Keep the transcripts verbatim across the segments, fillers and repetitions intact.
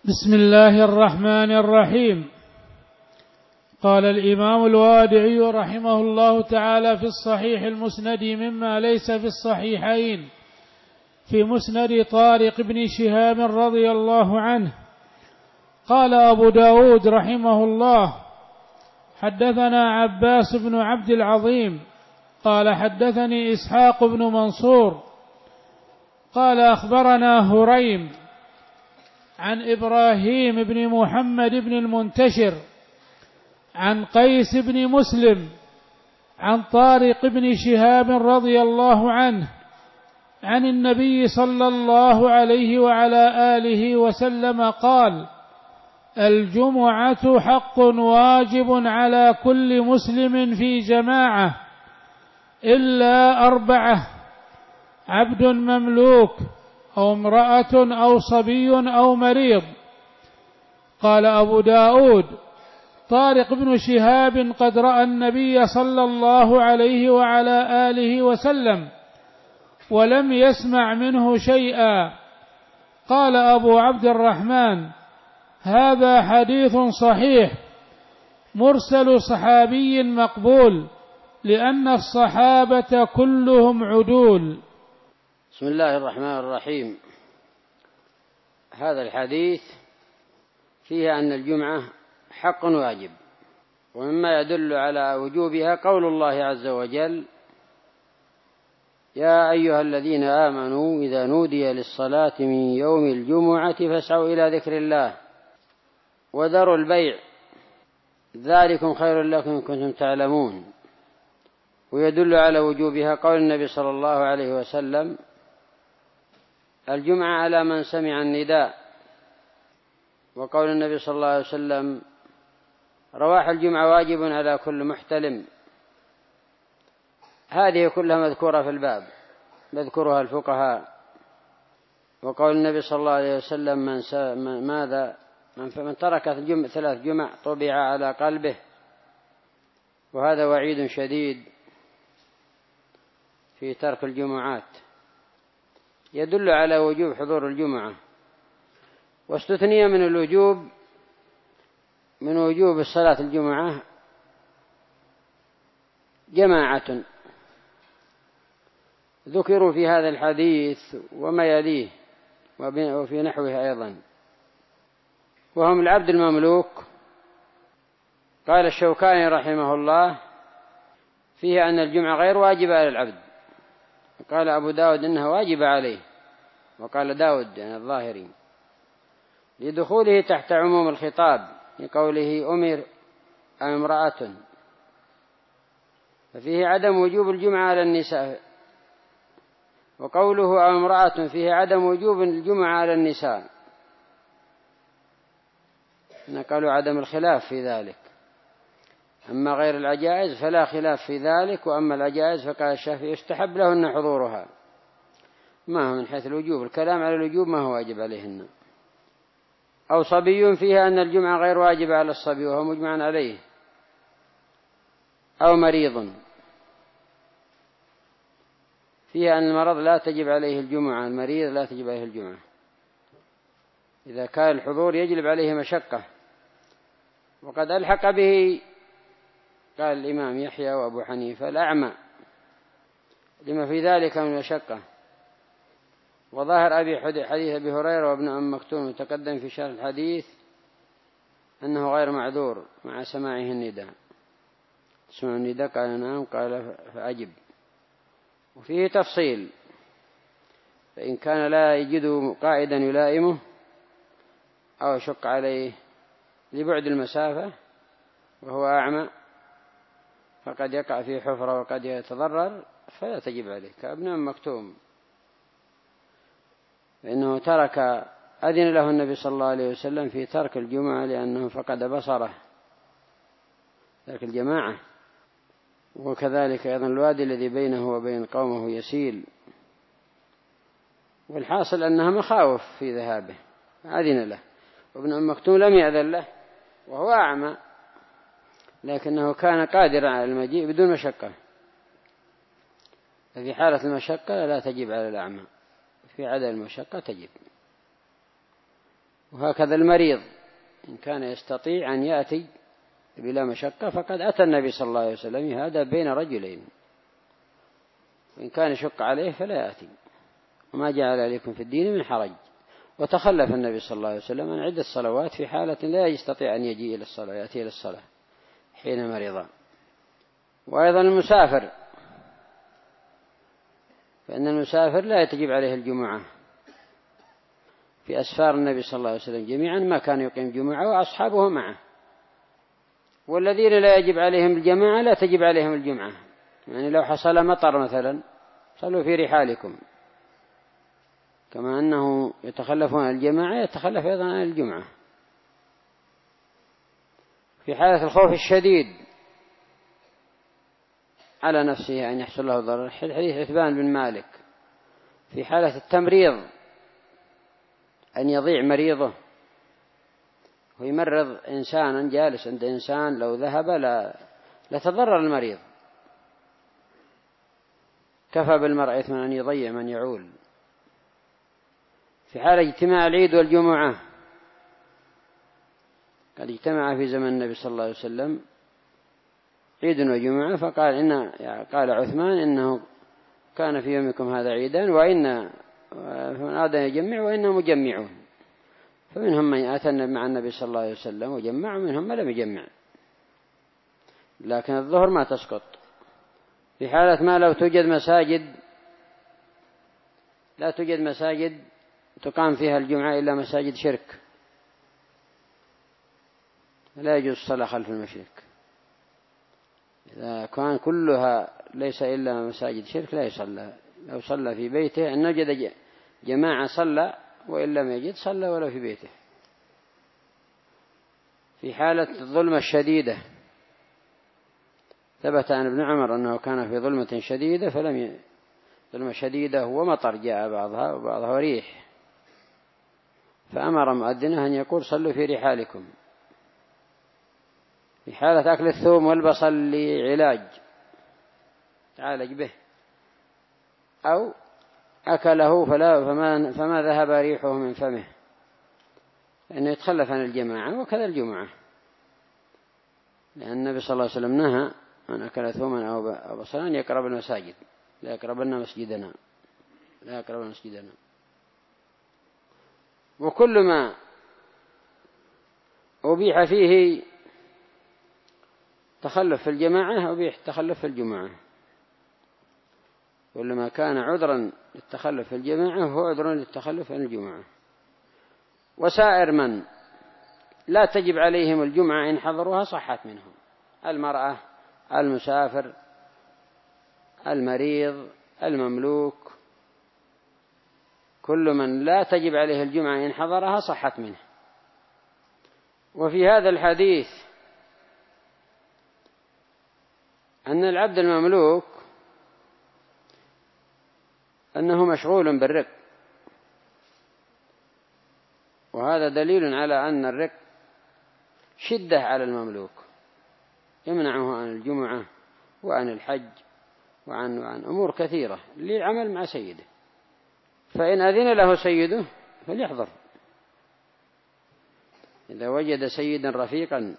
بسم الله الرحمن الرحيم. قال الإمام الوادعي رحمه الله تعالى في الصحيح المسند مما ليس في الصحيحين في مسند طارق بن شهاب رضي الله عنه قال أبو داود رحمه الله: حدثنا عباس بن عبد العظيم قال حدثني إسحاق بن منصور قال أخبرنا هريم عن إبراهيم بن محمد بن المنتشر عن قيس بن مسلم عن طارق بن شهاب رضي الله عنه عن النبي صلى الله عليه وعلى آله وسلم قال: الجمعة حق واجب على كل مسلم في جماعة إلا أربعة: عبد مملوك أو امرأة أو صبي أو مريض. قال أبو داود: طارق بن شهاب قد رأى النبي صلى الله عليه وعلى آله وسلم ولم يسمع منه شيئا. قال أبو عبد الرحمن: هذا حديث صحيح مرسل صحابي مقبول لأن الصحابة كلهم عدول. بسم الله الرحمن الرحيم. هذا الحديث فيه أن الجمعة حق واجب، ومما يدل على وجوبها قول الله عز وجل: يا أيها الذين آمنوا إذا نودي للصلاة من يوم الجمعة فاسعوا إلى ذكر الله وذروا البيع ذلكم خير لكم إن كنتم تعلمون. ويدل على وجوبها قول النبي صلى الله عليه وسلم: الجمعة على من سمع النداء، وقول النبي صلى الله عليه وسلم: رواح الجمعة واجب على كل محتلم. هذه كلها مذكورة في الباب، مذكورها الفقهاء. وقول النبي صلى الله عليه وسلم: من سا ماذا من ترك الجمع ثلاث جمع طبع على قلبه. وهذا وعيد شديد في ترك الجمعات، يدل على وجوب حضور الجمعة. واستثني من الوجوب من وجوب الصلاة الجمعة جماعة ذكروا في هذا الحديث وما يليه وفي نحوه أيضا، وهم العبد المملوك. قال الشوكاني رحمه الله فيه أن الجمعة غير واجبة على العبد، قال أبو داود إنها واجبة عليه، وقال داود يعني الظاهري لدخوله تحت عموم الخطاب لقوله أمر أو امرأة، ففيه عدم وجوب الجمعة على النساء، وقوله أو امرأة فيه عدم وجوب الجمعة على النساء، قالوا عدم الخلاف في ذلك. أما غير العجائز فلا خلاف في ذلك، وأما العجائز فقال الشافعي يستحب لهن حضورها، ما هو من حيث الوجوب، الكلام على الوجوب ما هو واجب عليهن. أو صبي فيها أن الجمعة غير واجبة على الصبي وهو مجمع عليه. أو مريض فيها أن المرض لا تجب عليه الجمعة، المريض لا تجب عليه الجمعة، إذا كان الحضور يجلب عليه مشقة. وقد ألحق به قال الإمام يحيى وأبو حنيفة الأعمى لما في ذلك من مشقة. وظاهر أبي حديث أبي هريرة وابن أم مكتوم وتقدم في شرح الحديث أنه غير معذور مع سماعه النداء. سمع النداء قال نعم، قال فأجب. وفيه تفصيل، فإن كان لا يجد قائدا يلائمه أو شق عليه لبعد المسافة وهو أعمى فقد يقع في حفرة وقد يتضرر فلا تجب عليه، كابن أم مكتوم، فإنه ترك أذن له النبي صلى الله عليه وسلم في ترك الجمعة لأنه فقد بصره، ترك الجماعة. وكذلك أيضا الوادي الذي بينه وبين قومه يسيل، والحاصل أنها مخاوف في ذهابه، أذن له. وابن أم مكتوم لم يأذن له وهو أعمى، لكنه كان قادرا على المجيء بدون مشقة، ففي حالة المشقة لا تجب على الأعمى، في عدم المشقة تجب. وهكذا المريض إن كان يستطيع أن يأتي بلا مشقة فقد أتى النبي صلى الله عليه وسلم هذا بين رجلين، وإن كان يشق عليه فلا يأتي، وما جعل عليكم في الدين من حرج. وتخلف النبي صلى الله عليه وسلم عن عدة صلوات في حالة لا يستطيع أن يجي إلى الصلاة، يأتي إلى الصلاة حين مرض. وأيضا المسافر، فإن المسافر لا تجب عليه الجمعة. في أسفار النبي صلى الله عليه وسلم جميعا ما كان يقيم جمعة وأصحابه معه. والذين لا يجب عليهم الجماعة لا تجب عليهم الجمعة، يعني لو حصل مطر مثلا صلوا في رحالكم، كما أنه يتخلفون عن الجماعة يتخلف أيضا عن الجمعة. في حالة الخوف الشديد على نفسه أن يحصل له ضرر، حديث عتبان بن مالك. في حالة التمريض أن يضيع مريضه ويمرض إنسانا جالس عند إنسان، لو ذهب لا لتضرر المريض. كفى بالمرء إثما أن يضيع من يعول. في حال اجتماع العيد والجمعة، قد اجتمع في زمن النبي صلى الله عليه وسلم عيد وجمعة، فقال إن قال عثمان إنه كان في يومكم هذا عيدان وإن فمن أراد يجمع وإنه مجمعون، فمنهم من أتى مع النبي صلى الله عليه وسلم وجمع، ومنهم من لم يجمع. لكن الظهر ما تسقط. في حالة ما لو توجد مساجد لا توجد مساجد تقام فيها الجمعة إلا مساجد شرك، لا يجوز الصلاة خلف المشرك. إذا كان كلها ليس إلا مساجد شرك لا يصلى. لو صلى في بيته إن وجد جماعة صلى، وإن لم يجد صلى ولو في بيته. في حالة الظلمة الشديدة ثبت عن ابن عمر أنه كان في ظلمة شديدة فلم ي... ظلمة شديدة ومطر جاء بعضها وبعضها ريح، فأمر مؤذنه أن يقول صلوا في رحالكم. في حالة أكل الثوم والبصل لعلاج تعالج به، أو أكله فلا فما, فما ذهب ريحه من فمه، لأنه يتخلف عن الجماعة. وكذا الجمعة، لأن النبي صلى الله عليه وسلم نهى من أكل ثوما أو بصلا أن يقرب المساجد، لا يقربن مسجدنا لا يقرب مسجدنا. وكل ما أبيح فيه تخلف في الجماعة أبيح تخلف في الجمعة. كل ما كان عذرا للتخلف في الجماعة هو عذر للتخلف عن الجمعة. وسائر من لا تجب عليهم الجمعة إن حضروها صحت منهم: المرأة، المسافر، المريض، المملوك، كل من لا تجب عليه الجمعة إن حضرها صحت منه. وفي هذا الحديث أن العبد المملوك أنه مشغول بالرق، وهذا دليل على أن الرق شدة على المملوك، يمنعه عن الجمعة وعن الحج وعن, وعن أمور كثيرة للعمل مع سيده. فإن أذن له سيده فليحضر. إذا وجد سيدا رفيقا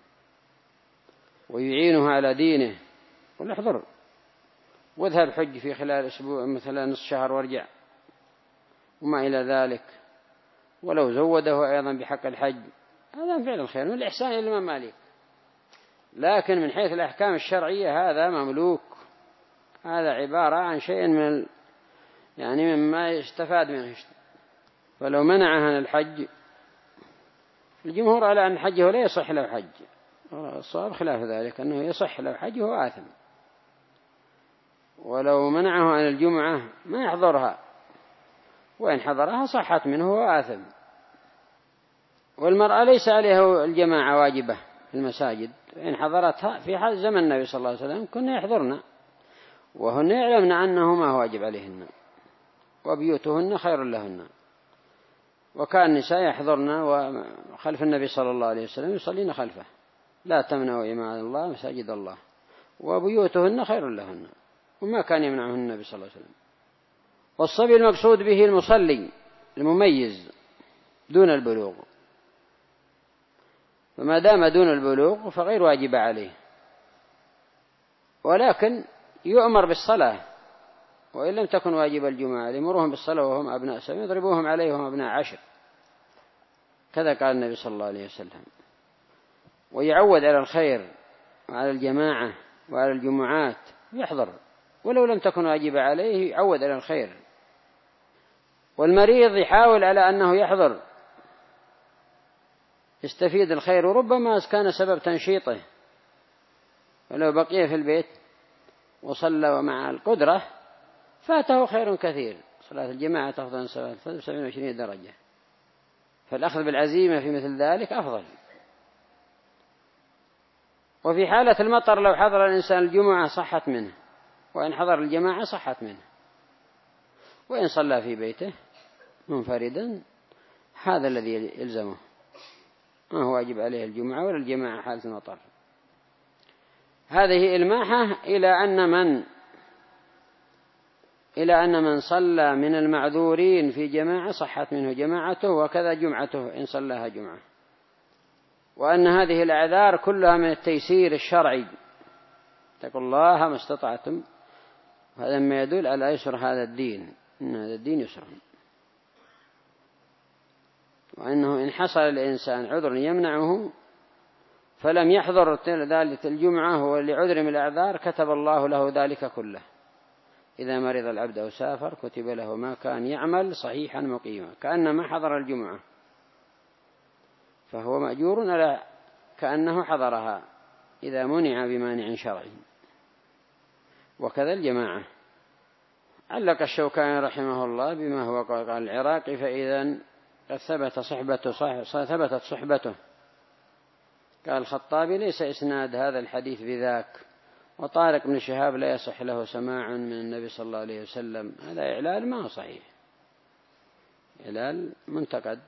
ويعينه على دينه فليحضر، واذهب حج في خلال أسبوع مثلا نصف شهر وارجع وما إلى ذلك. ولو زوده أيضا بحق الحج هذا فعل الخير والإحسان إلى المماليك. لكن من حيث الأحكام الشرعية هذا مملوك، هذا عبارة عن شيء من يعني مما يستفاد منه. فلو منعه عن الحج، الجمهور على أن حجه لا يصح له حج، الصواب خلاف ذلك أنه يصح له حج وهو آثم. ولو منعه عن الجمعة ما يحضرها، وإن حضرها صحت منه وهو آثم. والمرأة ليس عليها الجماعة واجبة في المساجد، إن حضرتها في حال زمن النبي صلى الله عليه وسلم كنا يحضرنا، وهن يعلمن أنه ما هو واجب عليهن، وبيوتهن خير لهن. وكان النساء يحضرن وخلف النبي صلى الله عليه وسلم يصلين خلفه: لا تمنعوا إماء الله مساجد الله، وبيوتهن خير لهن، وما كان يمنعهن النبي صلى الله عليه وسلم. والصبي المقصود به المصلي المميز دون البلوغ، فما دام دون البلوغ فغير واجب عليه، ولكن يؤمر بالصلاة وإن لم تكن واجب الجمعة، يأمرهم بالصلاة وهم أبناء سبع يضربوهم عليه وهم أبناء عشر، كذا قال النبي صلى الله عليه وسلم. ويعود على الخير وعلى الجماعة وعلى الجمعات يحضر، ولو لم تكن واجبة عليه يعود على الخير. والمريض يحاول على أنه يحضر يستفيد الخير، وربما كان سبب تنشيطه، ولو بقي في البيت وصلى ومع القدرة فاته خير كثير. صلاة الجماعة تفضل سبعين وعشرين درجة، فالأخذ بالعزيمة في مثل ذلك أفضل. وفي حالة المطر لو حضر الإنسان الجمعة صحت منه، وإن حضر الجماعة صحت منه، وإن صلى في بيته منفردا هذا الذي يلزمه، ما هو واجب عليه الجمعة ولا الجماعة حالة المطر. هذه إلماحة إلى أن من إلى أن من صلى من المعذورين في جماعة صحت منه جماعته، وكذا جمعته إن صلاها جمعة، وأن هذه الأعذار كلها من التيسير الشرعي، اتقوا الله ما استطعتم، هذا ما يدل على يسر هذا الدين، إن هذا الدين يسر، وأنه إن حصل الإنسان عذر يمنعه فلم يحضر ذلك الجمعة هو لعذر من الأعذار كتب الله له ذلك كله. إذا مرض العبد أو سافر كتب له ما كان يعمل صحيحا مقيما، كأنما حضر الجمعة، فهو مأجور على كأنه حضرها إذا منع بمانع شرعي. وكذا الجماعة. علق الشوكاني رحمه الله بما هو قال العراقي: فإذا قد ثبت صحبته ثبتت صحبته. قال الخطابي: ليس إسناد هذا الحديث بذاك، وطارق بن شهاب لا يصح له سماع من النبي صلى الله عليه وسلم. هذا إعلال ما هو صحيح، إعلال منتقد،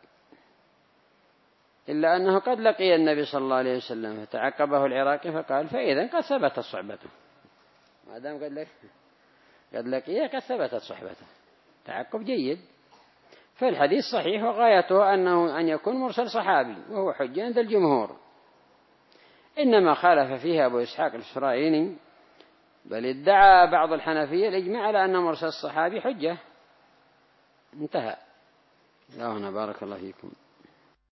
إلا أنه قد لقي النبي صلى الله عليه وسلم فتعقبه العراقي فقال: فإذا قد ثبتت صحبته، ما دام قد لك قد لقيه قد ثبتت صحبته، تعقب جيد. فالحديث صحيح، وغايته أنه أن يكون مرسل صحابي، وهو حجة عند الجمهور. إنما خالف فيها أبو إسحاق الإسرائيلي، بل ادعى بعض الحنفية الإجماع على أن مرسل الصحابي حجة. انتهى. لا هنا بارك الله فيكم.